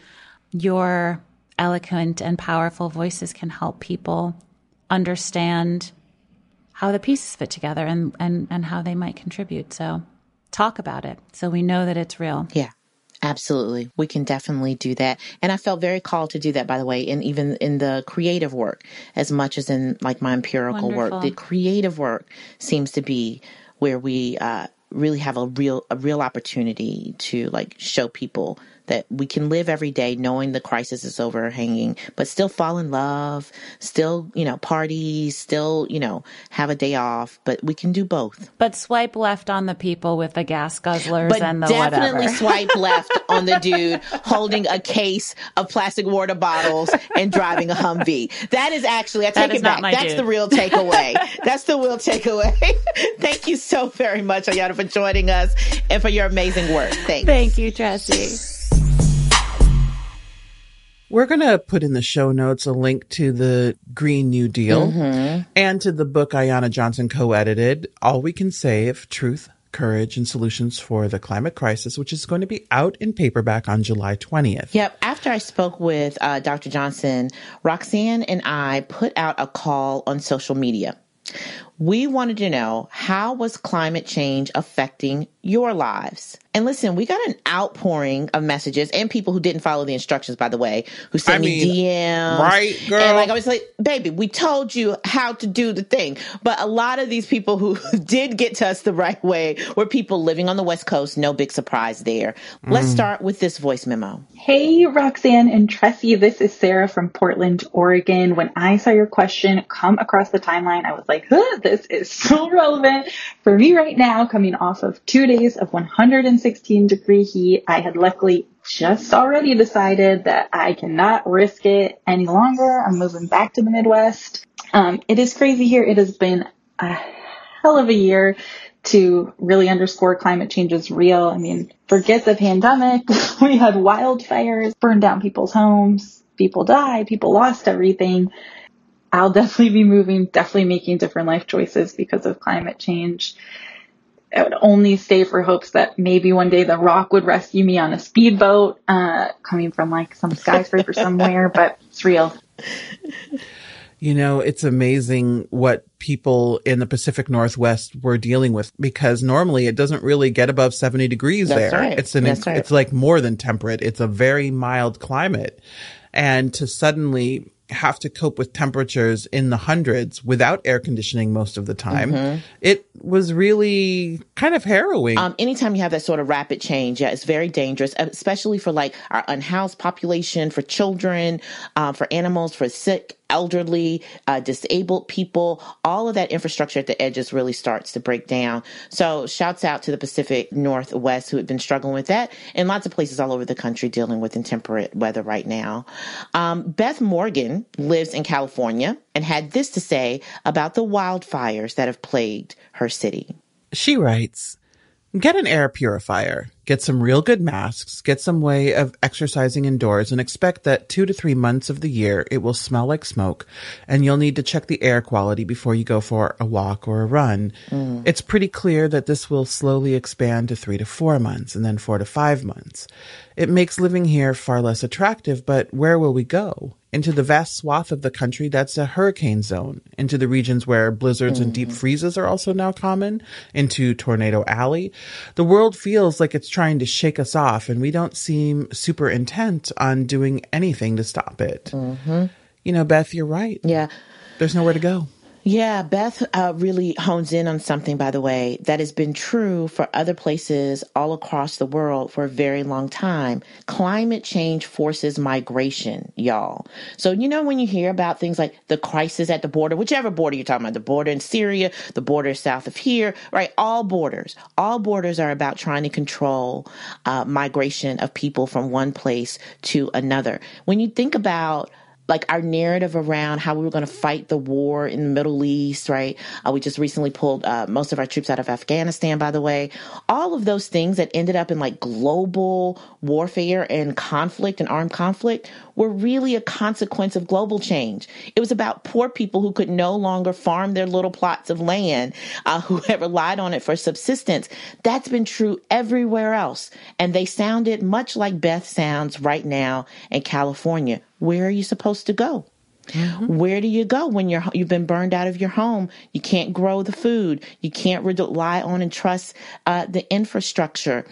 your eloquent and powerful voices can help people understand how the pieces fit together and how they might contribute. So talk about it so we know that it's real. Yeah, absolutely. We can definitely do that. And I felt very called to do that, by the way, and even in the creative work, as much as in my empirical work. The creative work seems to be where we really have a real opportunity to show people that we can live every day knowing the crisis is overhanging, but still fall in love, still, party, still, have a day off, but we can do both. But swipe left on the people with the gas guzzlers and the whatever. But definitely swipe left on the dude holding a case of plastic water bottles and driving a Humvee. That is actually, I take it back. That's the real takeaway. That's the real takeaway. Thank you so very much, Ayanna, for joining us and for your amazing work. Thanks. Thank you, Tressie. We're going to put in the show notes a link to the Green New Deal and to the book Ayanna Johnson co-edited, All We Can Save, Truth, Courage and Solutions for the Climate Crisis, which is going to be out in paperback on July 20th. Yep. After I spoke with Dr. Johnson, Roxanne and I put out a call on social media. We wanted to know, how was climate change affecting your lives? And listen, we got an outpouring of messages and people who didn't follow the instructions, by the way, who sent me DMs. Right, girl. And I was like, baby, we told you how to do the thing. But a lot of these people who did get to us the right way were people living on the West Coast. No big surprise there. Let's start with this voice memo. Hey, Roxanne and Tressie, this is Sarah from Portland, Oregon. When I saw your question come across the timeline, I was like, this is so relevant for me right now, coming off of 2 days of 116-degree heat. I had luckily just already decided that I cannot risk it any longer. I'm moving back to the Midwest. It is crazy here. It has been a hell of a year to really underscore climate change is real. I mean, forget the pandemic. We had wildfires, burned down people's homes, people died, people lost everything. I'll definitely be moving, definitely making different life choices because of climate change. I would only stay for hopes that maybe one day The Rock would rescue me on a speedboat, coming from like some skyscraper somewhere, but it's real. You know, it's amazing what people in the Pacific Northwest were dealing with, because normally it doesn't really get above 70 degrees there. Right. It's like more than temperate. It's a very mild climate. And to suddenly have to cope with temperatures in the hundreds without air conditioning most of the time, it was really kind of harrowing. Anytime you have that sort of rapid change, it's very dangerous, especially for like our unhoused population, for children, for animals, for sick, elderly, disabled people. All of that infrastructure at the edges really starts to break down. So shouts out to the Pacific Northwest who have been struggling with that, and lots of places all over the country dealing with intemperate weather right now. Beth Morgan lives in California and had this to say about the wildfires that have plagued her city. She writes, get an air purifier, get some real good masks, get some way of exercising indoors, and expect that 2 to 3 months of the year it will smell like smoke, and you'll need to check the air quality before you go for a walk or a run. It's pretty clear that this will slowly expand to 3 to 4 months, and then 4 to 5 months. It makes living here far less attractive, but where will we go? Into the vast swath of the country that's a hurricane zone, into the regions where blizzards and deep freezes are also now common, into Tornado Alley. The world feels like it's trying to shake us off, and we don't seem super intent on doing anything to stop it. You know, Beth, you're right. Yeah. There's nowhere to go. Yeah, Beth really hones in on something, by the way, that has been true for other places all across the world for a very long time. Climate change forces migration, y'all. So, you know, when you hear about things like the crisis at the border, whichever border you're talking about, the border in Syria, the border south of here, right? All borders are about trying to control migration of people from one place to another. When you think about like our narrative around how we were going to fight the war in the Middle East, right? We just recently pulled most of our troops out of Afghanistan, by the way. All of those things that ended up in like global warfare and conflict and armed conflict were really a consequence of global change. It was about poor people who could no longer farm their little plots of land, who had relied on it for subsistence. That's been true everywhere else. And they sounded much like Beth sounds right now in California. Where are you supposed to go? Where do you go when you've been burned out of your home? You can't grow the food. You can't rely on and trust the infrastructure.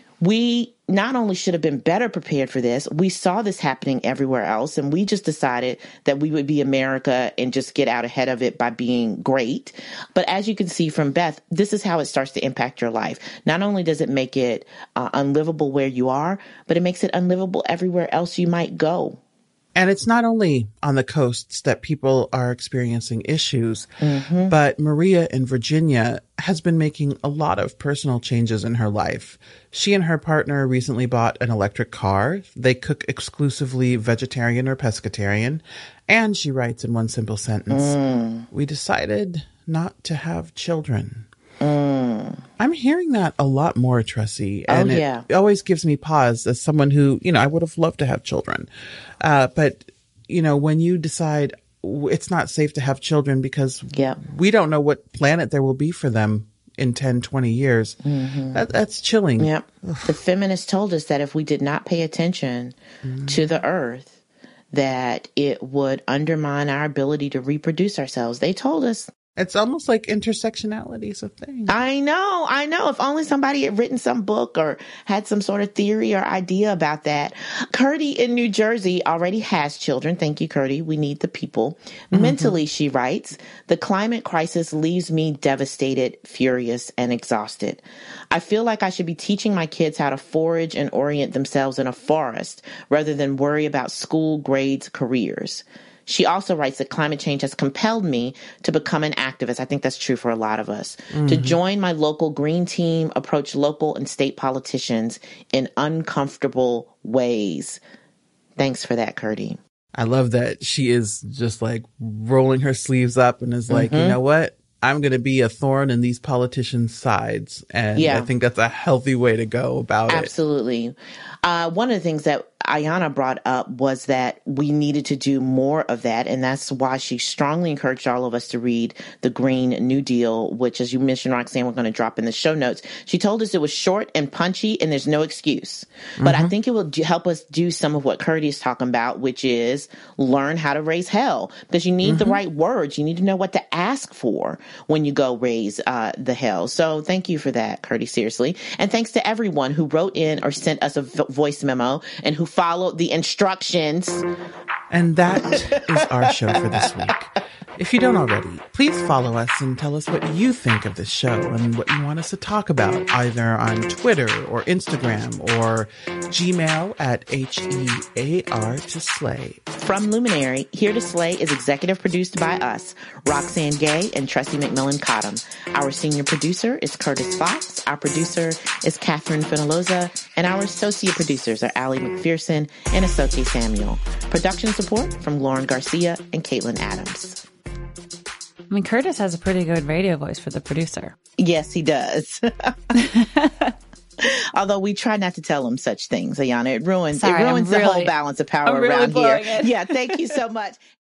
We not only should have been better prepared for this, we saw this happening everywhere else, and we just decided that we would be America and just get out ahead of it by being great. But as you can see from Beth, this is how it starts to impact your life. Not only does it make it unlivable where you are, but it makes it unlivable everywhere else you might go. And it's not only on the coasts that people are experiencing issues, but Maria in Virginia has been making a lot of personal changes in her life. She and her partner recently bought an electric car. They cook exclusively vegetarian or pescatarian. And she writes in one simple sentence, we decided not to have children. I'm hearing that a lot more, Tressie. And it always gives me pause as someone who, you know, I would have loved to have children. But, you know, when you decide it's not safe to have children because we don't know what planet there will be for them in 10, 20 years. That's chilling. Yep. The feminists told us that if we did not pay attention to the earth, that it would undermine our ability to reproduce ourselves. They told us. It's almost like intersectionality is a thing. I know. If only somebody had written some book or had some sort of theory or idea about that. Curdy in New Jersey already has children. Thank you, Curdy. We need the people. Mentally, she writes, the climate crisis leaves me devastated, furious, and exhausted. I feel like I should be teaching my kids how to forage and orient themselves in a forest rather than worry about school, grades, careers. She also writes that climate change has compelled me to become an activist. I think that's true for a lot of us. To join my local green team, approach local and state politicians in uncomfortable ways. Thanks for that, Curdy. I love that she is just like rolling her sleeves up and is like, you know what? I'm going to be a thorn in these politicians' sides. And I think that's a healthy way to go about it. Absolutely. One of the things that Ayanna brought up was that we needed to do more of that. And that's why she strongly encouraged all of us to read The Green New Deal, which, as you mentioned, Roxanne, we're going to drop in the show notes. She told us it was short and punchy and there's no excuse. But I think it will help us do some of what Curdy is talking about, which is learn how to raise hell, because you need the right words. You need to know what to ask for when you go raise the hell. So thank you for that, Curdy, seriously. And thanks to everyone who wrote in or sent us a voice memo and who followed the instructions. And that is our show for this week. If you don't already, please follow us and tell us what you think of this show and what you want us to talk about, either on Twitter or Instagram or Gmail at HEAR to Slay. From Luminary, Here to Slay is executive produced by us, Roxanne Gay and Tressie McMillan Cottom. Our senior producer is Curtis Fox. Our producer is Catherine Fenaloza. And our associate producers are Allie McPherson and Asote Samuel. Production support from Lauren Garcia and Caitlin Adams. I mean, Curtis has a pretty good radio voice for the producer. Yes, he does. Although we try not to tell him such things, Ayanna. It ruins the whole balance of power around here. Yeah, thank you so much.